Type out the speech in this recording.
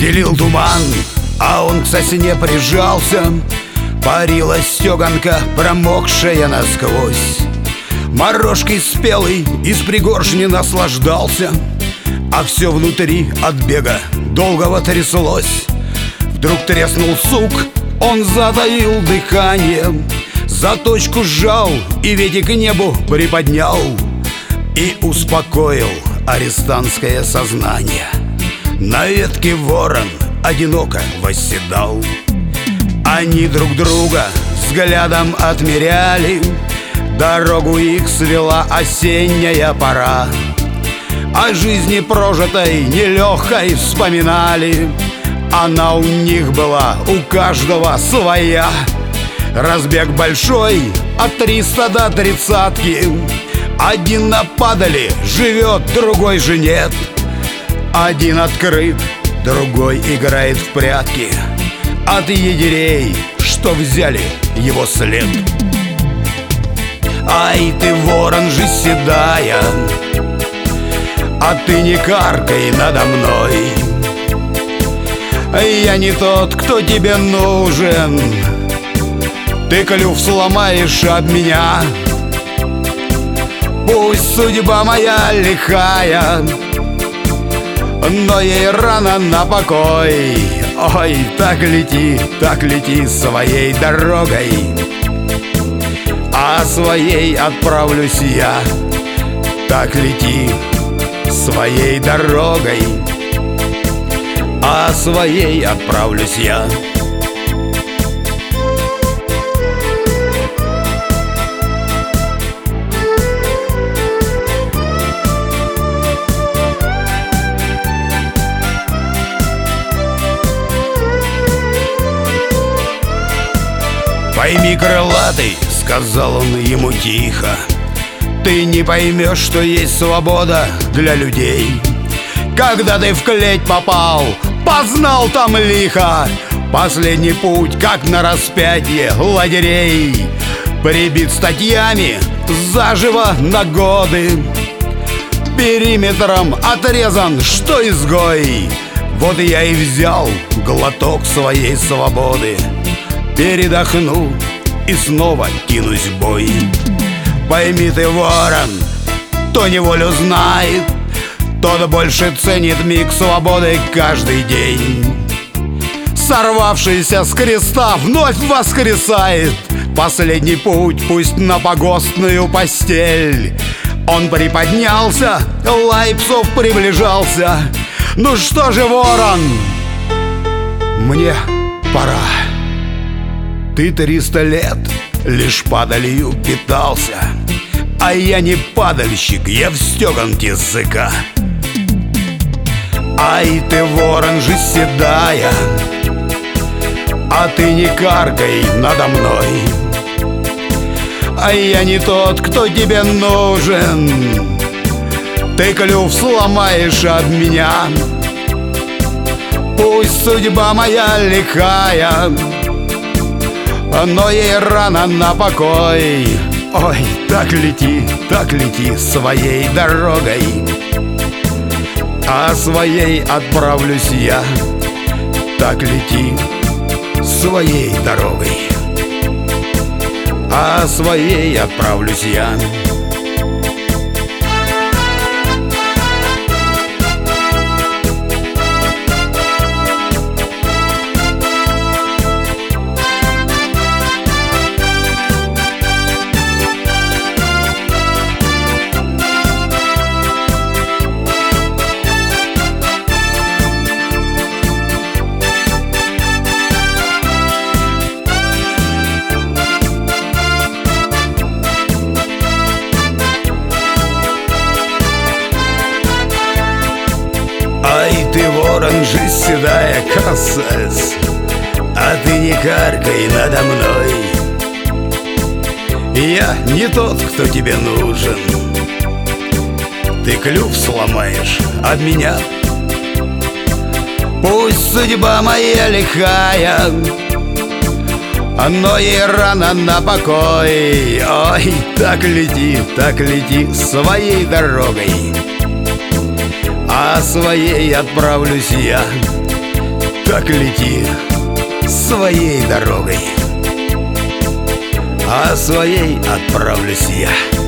Стелил туман, а он к сосне прижался. Парила стеганка, промокшая насквозь. Морожкой спелый из пригоршни наслаждался, а все внутри от бега долгого тряслось. Вдруг треснул сук, он затаил дыхание, заточку сжал и вети к небу приподнял и успокоил арестантское сознание. На ветке ворон одиноко восседал. Они друг друга взглядом отмеряли, дорогу их свела осенняя пора. О жизни прожитой нелегкой вспоминали. Она у них была, у каждого своя. Разбег большой от 300 до 30-ки. Один на падали живет, другой же нет. Один открыт, другой играет в прятки от егерей, что взяли его след. Ай ты, ворон же седая, а ты не каркай надо мной. Я не тот, кто тебе нужен. Ты клюв сломаешь об меня. Пусть судьба моя лихая, но ей рано на покой. Ой, так лети своей дорогой, а своей отправлюсь я. Так лети своей дорогой, а своей отправлюсь я. Пойми, крылатый, — сказал он ему тихо, — ты не поймешь, что есть свобода для людей. Когда ты в клеть попал, познал там лихо последний путь, как на распятие лагерей. Прибит статьями заживо на годы, периметром отрезан, что изгой. Вот я и взял глоток своей свободы, передохну и снова кинусь в бой. Пойми ты, ворон, кто неволю знает, тот больше ценит миг свободы каждый день. Сорвавшийся с креста вновь воскресает. Последний путь пусть на погостную постель. Он приподнялся, лай псов приближался. Ну что же, ворон, мне пора. Ты 300 лет лишь падалью питался, а я не падальщик, я в стеганке языка. Ай ты, ворон же седая, а ты не каркай надо мной. А я не тот, кто тебе нужен. Ты клюв сломаешь об меня. Пусть судьба моя лихая, но ей рано на покой. Ой, так лети своей дорогой, а своей отправлюсь я. Так лети своей дорогой, а своей отправлюсь я. Ай ты, ворон же седая, касаясь, а ты не каркай надо мной. Я не тот, кто тебе нужен. Ты клюв сломаешь от меня. Пусть судьба моя лихая, но ей рано на покой. Ой, так лети своей дорогой, а своей отправлюсь я. так лети своей дорогой, а своей отправлюсь я.